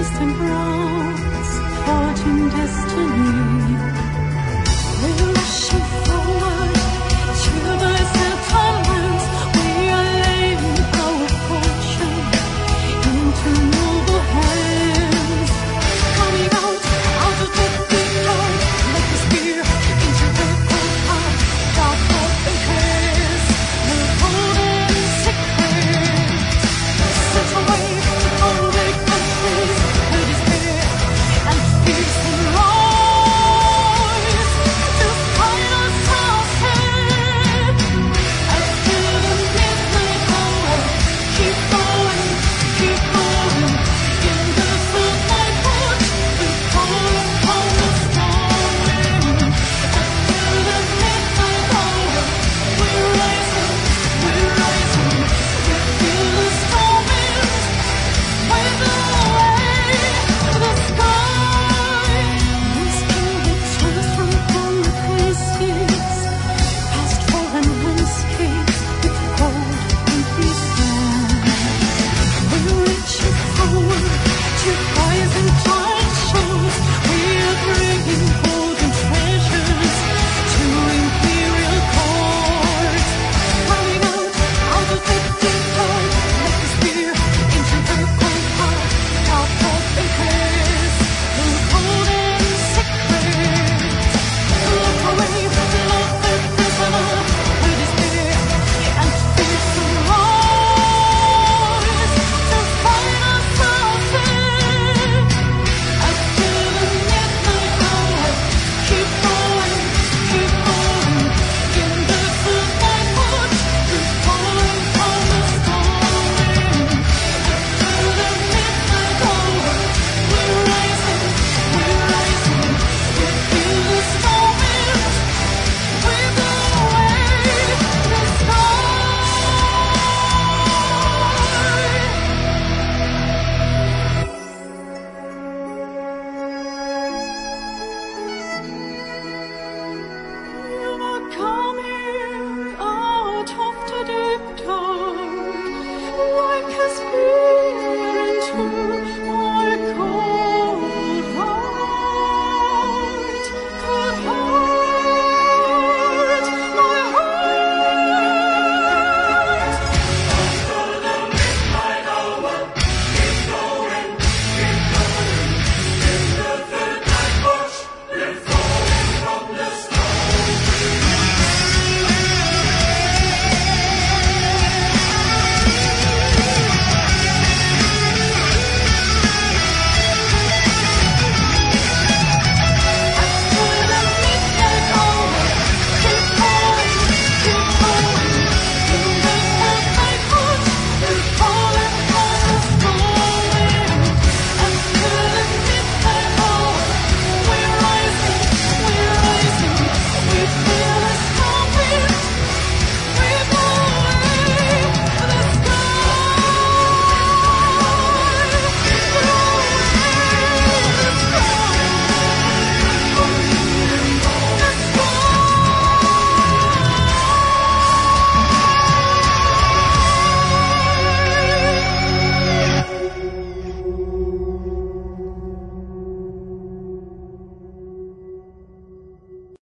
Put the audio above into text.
distant grounds, forging destiny. We're rushing forward to the settlements. We are laying our fortune into noble hands. Coming out of the deep dark, like a spear into the cold heart. Dark hope and curse, the golden secret. Set away to foreign countries, the despair and fears and rise to find us ourselves. Until the midnight hour, keep going, keep going. In the footlight watch, we fall upon the storm. Until the midnight hour, we're rising, we feel the storm winds wave away the sky. Misting returns from foreign places, past foreign landscapes with gold and sand. We're reaching forward to rising tide shows. We are bringing golden treasures to imperial courts. Coming out of the deep dark, like a spear into the cold heart. Dark hope and curse, the golden secret. Look away, love the prisoner, the despair and fears and rise to find us ourselves. Until the midnight hour, keep going, keep going. In the footlight watch, we fall upon the storm. Until the midnight hour, we're rising, we feel the storm winds wave away the sky. You are coming out of the deep dark, like a spear